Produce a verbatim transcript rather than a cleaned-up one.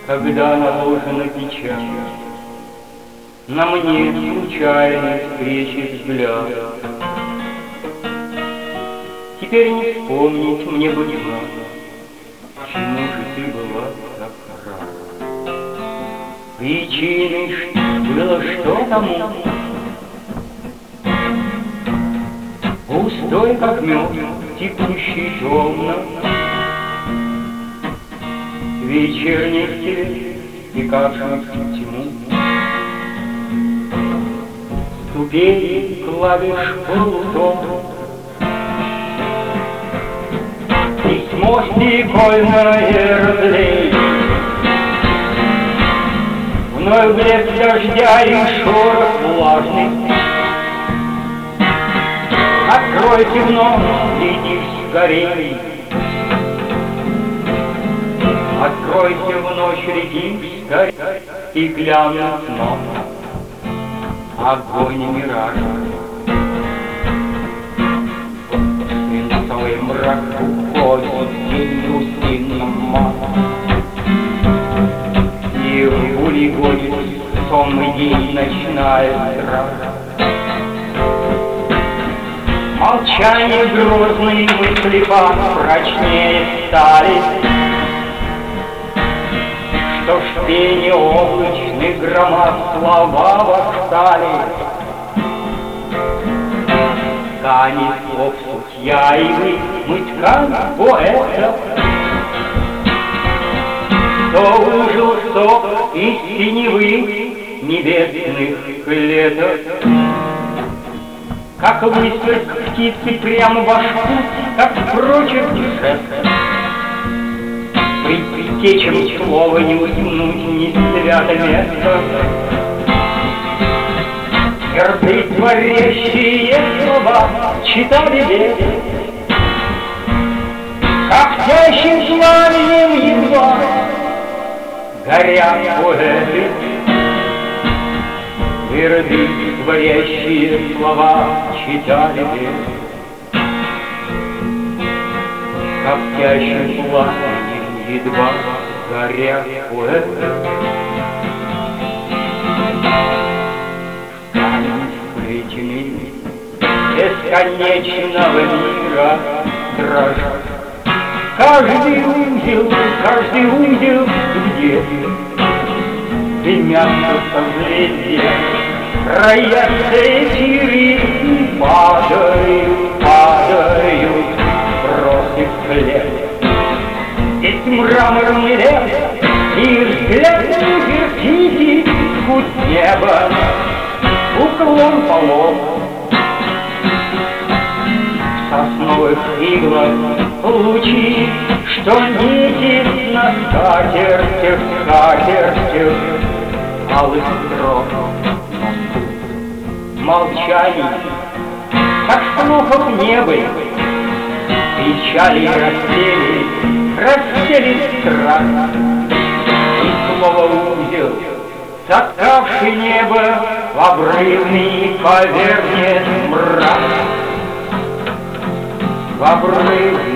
когда наложена печать, на мне случайной встречи взгляд. Теперь не вспомнить мне бы не надо, чему же ты была так рада. Причиной было что тому, пустой, как мед, текущий темно, вечерних теней, стекавших в тьму. Ступени клавиш полутон, письмо стекольное разлей, вновь блеск дождя и шорох влажный. Откройте вновь, иди скорей, откройте в ночь реки скорей, стеклянным сном огонь и мираж. Свинцовый мрак уходит день устинным матом, и в улей гонит сонный день ночная стража. Молчание грозные мысли прочнее стали, что в пене облачных громад слова восстали. Ткани слов сутья и вы, мы ткань поэта, кто выжил сок из синевы небесных клеток. Как выскок птицы прямо в башку, как впрочем шест. Предтечем слова не утянуть ни свято место. Сердцы творящие слова читали век, когтящим пламенем едва горят поэты. Тверды творящие слова читали век, коптящим пламенем едва горят поэты. Камень сплетенный бесконечного мира дрожат. Каждый узел, каждый узел где дымятся созвездия, роятся эфиры, падают, падают бросив след. Здесь мраморный лес, и взгляд вертите сквозь небо, уклон полов. В сосновых иглах лучи, что нити на скатертях, скатертях алых строк. Молчание, как слухов не было, печали рассели, рассели страх. И слово узел, соткавший небо в обрывный поверхность мрак. В обрывный